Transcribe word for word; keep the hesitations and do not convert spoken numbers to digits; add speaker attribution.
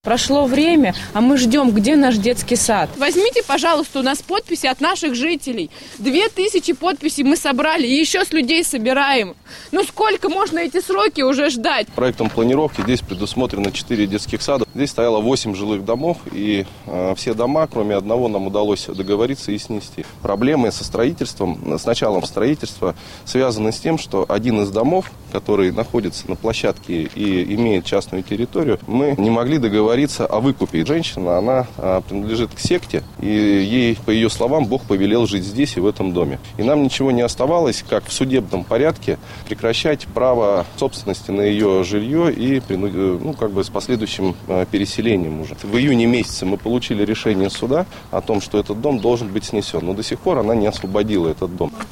Speaker 1: Прошло время, а мы ждем, где наш детский сад.
Speaker 2: Возьмите, пожалуйста, у нас подписи от наших жителей. Две тысячи подписей мы собрали и еще с людей собираем. Ну сколько можно эти сроки уже ждать?
Speaker 3: Проектом планировки здесь предусмотрено четыре детских сада. Здесь стояло восемь жилых домов, и э, все дома, кроме одного, нам удалось договориться и снести. Проблемы со строительством, с началом строительства связаны с тем, что один из домов, который находится на площадке и имеет частную территорию, мы не могли договориться о выкупе. Женщина, она э, принадлежит к секте, и ей, по ее словам, Бог повелел жить здесь и в этом доме. И нам ничего не оставалось, как в судебном порядке прекращать право собственности на ее жилье и ну, как бы с последующим э, переселением уже. В июне месяце мы получили решение суда о том, что этот дом должен быть снесен, но до сих пор она не освободила этот дом.